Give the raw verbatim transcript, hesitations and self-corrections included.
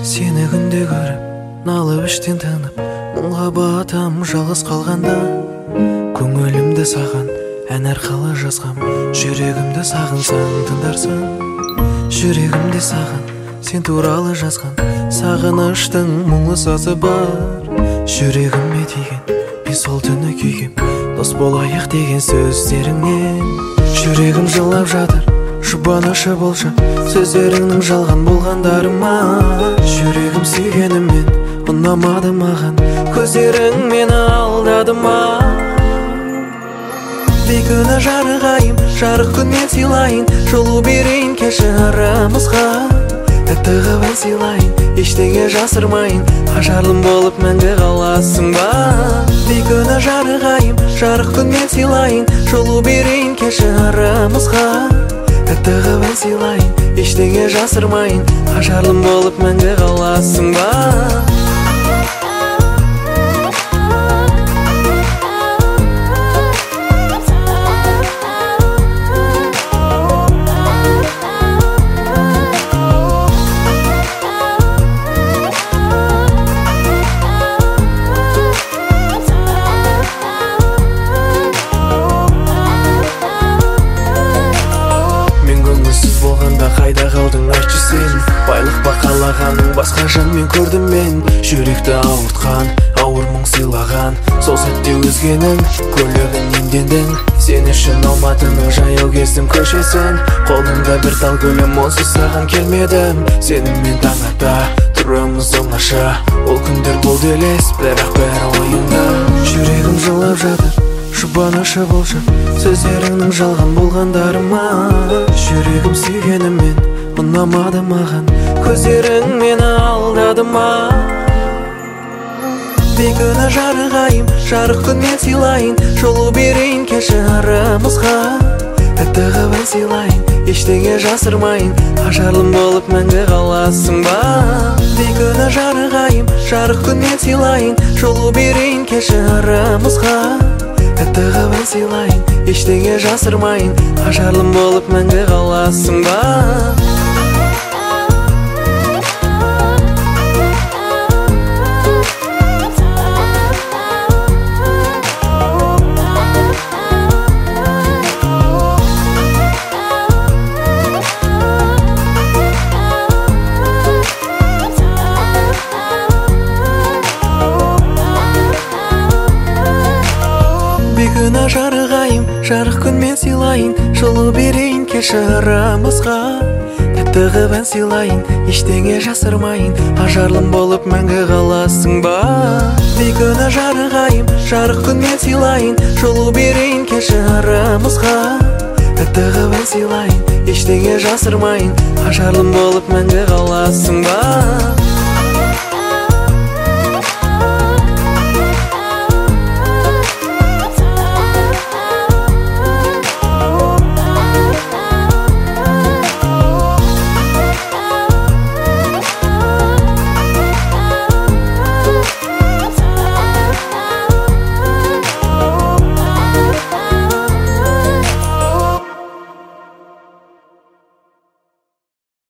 Сені күнде көріп, налып іштен тынып, мұңға батам жалғыз қалғанда. Көңілімді саған ән арқылы жазғам, жүрегімді сағынсаң тыңдарсың. Жүрегімде саған сен туралы жазған, сағыныштың мұңлы сазы бар. Жүрегіме тиген, мен сол түні күйгем, дос болайық деген сөздеріңнен. Жүрегім жылап жатыр, жұбанышы болшы сөздеріңнің жалған болғандарыма. Жүрегім сүйгеніммен ұнамады маған, көздерің мені алдады ма? Бейкүнә жарығайым, жарық күнмен сыйлайын, жылу берейін кеші арамызға. Тәтті қылып ән сыйлайын, ештеңе жасырмайын, ажарлым болып мәңгі қаласың ба? Бейкүнә жарығайым, жарық күнмен сыйлайын, жылу берейін кеші арамызға. Тәтті қылып ән сыйлайын, ештеңе жасырмайын, ажарлым болып мәңгі қаласың ба? Қайда қалдың айтшы сен, байлық бақалағаның басқа жанмен көрдім мен. Жүректі ауыртқан, ауыр мұң сыйлаған, сол сәтте өзгенің көлігін иемдендің. Сен үшін Алматының жаяу кездім көшесін, қолымда бір тал гүлім, онсыз саған келмедім. Сенімен таң ата тұрамыз оңаша, ол күндер болды елес, бірақ бәрі ойымда. Жүрегім жылап жатыр, жұбанышы болшы сөздеріңнің жалған болғандарыма. Жүрегім сүйгеніммен ұнамады маған, көздерің мені алдады ма? Бейкүнә жарығайым, жарық күнмен сыйлайын, жылу берейін кеші арамызға. Тәтті қылып ән сыйлайын, ештеңе жасырмайын, ажарлым болып мәңгі қаласың ба? Бейкүнә жарығайым, жарық күнмен сыйлайын, жылу берейін кеші арамызға. Тәтті қылып ән сыйлайын, ештеңе жасырмайын, ажарлым болып мәңгі қаласың ба? Бейкүнә жарығайым, жарық күнмен сыйлайын, жылу берейін кеші арамызға. Тәтті қылып ән сыйлайын, ештеңе жасырмайын, ажарлым болып мәңгі қаласың ба? Бейкүнә жарығайым, жарық күнмен сыйлайын, жылу берейін кеші арамызға. Тәтті қылып ән сыйлайын, ештеңе жасырмайын, ажарлым болып мәңгі қаласың ба?